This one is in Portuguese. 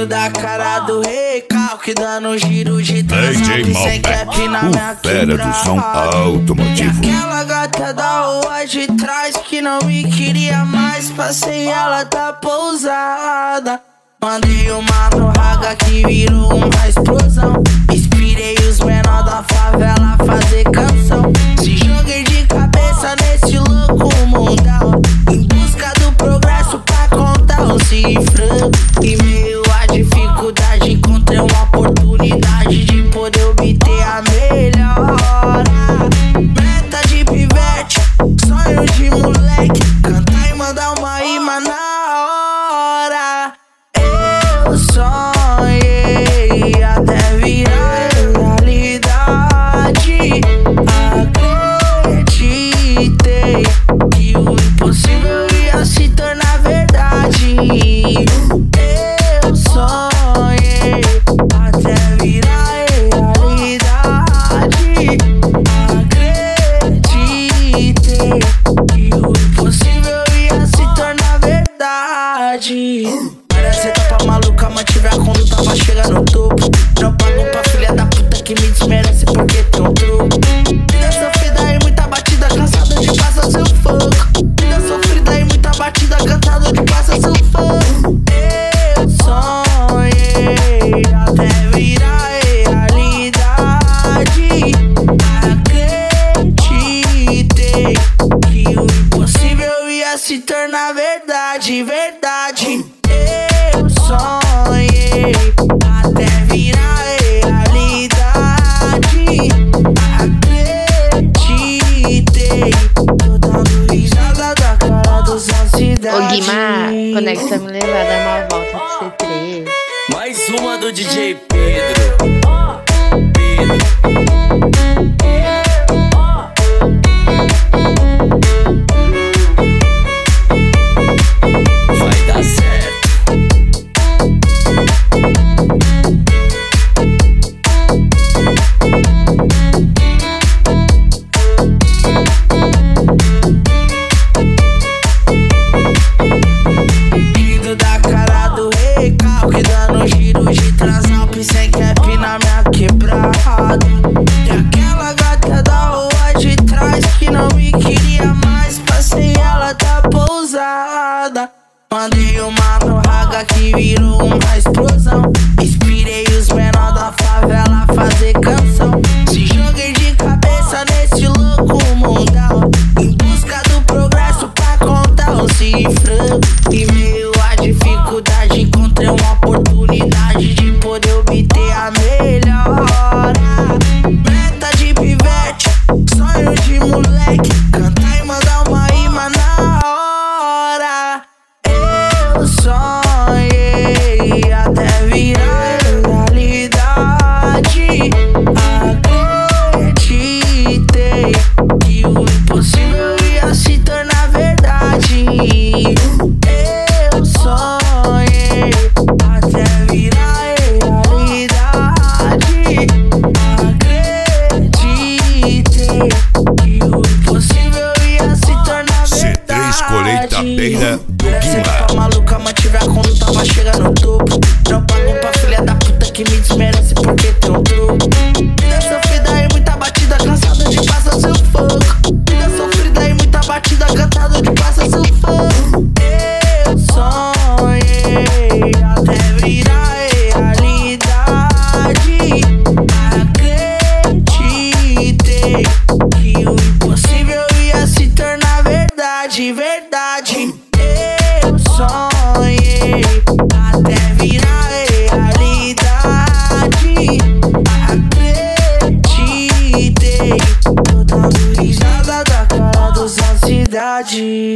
da cara do recalque, dando giro de transão sem cap na minha fera do som automotivo. E aquela gata da rua de trás que não me queria mais, passei ela tá pousada. Mandei uma no raga que virou uma explosão. Inspirei os menor da favela a fazer canção. Se joguei de cabeça nesse louco mundão, em busca do progresso pra contar o cifrão. E meio a dificuldade encontrei uma oportunidade de poder obter a melhora. Meta de pivete, sonho de moleque, cantar e mandar uma rima na hora. Eu sonhei até virar realidade. Acreditei que o impossível ia se tornar verdade. Eu sonhei até virar realidade. Acreditei que o impossível ia se tornar verdade. Cê topa maluca, mantive a conduta pra chegar no topo. Não pago pra filha da puta que me desmerece porque tem um troco. Vida sofrida e muita batida, cansado de passar seu fogo. Vida sofrida e muita batida, cansado de passar seu fogo. Eu sonhei até virar realidade. Acreditei que o impossível ia se tornar verdade, verdade. Eu sonhei até virar realidade. Acreditei, tô dando risada da cara dos ansiedade. Ô Guimar, conecta me levar, dar uma volta pro C3. Mais uma do DJ Pedro. Vai dar certo. Rindo da cara do recalque, dando giro de transão sem cap na minha quebrada. E aquela gata da rua de trás que não me queria mais, passei ela tá pousada. Mandei uma no raga que virou uma explosão. Inspirei os menor da favela a fazer canção. Se joguei de cabeça nesse louco mundão, em busca do progresso pra contar o cifrão. E meio a dificuldade encontrei uma oportunidade de poder obter a melhora. Meta de pivete, sonho de moleque, cantar e mandar uma rima na hora. Eu sonhei até virar realidade. Acreditei que o impossível ia se tornar verdade. Eu sonhei até virar realidade. Acreditei que o impossível ia se tornar verdade. C3 Colheitadeira do Guimar. Tá maluca, mantive a conduta pra chegar no topo. Não pago pra filha da puta que me desmerece porque tem um troco. Vida sofrida e muita batida, cansado de passar seu fogo. Vida sofrida e muita batida, cansado de passar seu fogo. Eu sonhei até virar realidade. Acreditei que o impossível ia se tornar verdade, verdade. Eu sonhei até virar realidade. Acreditei, tô dando risada da cara dos ansiedade.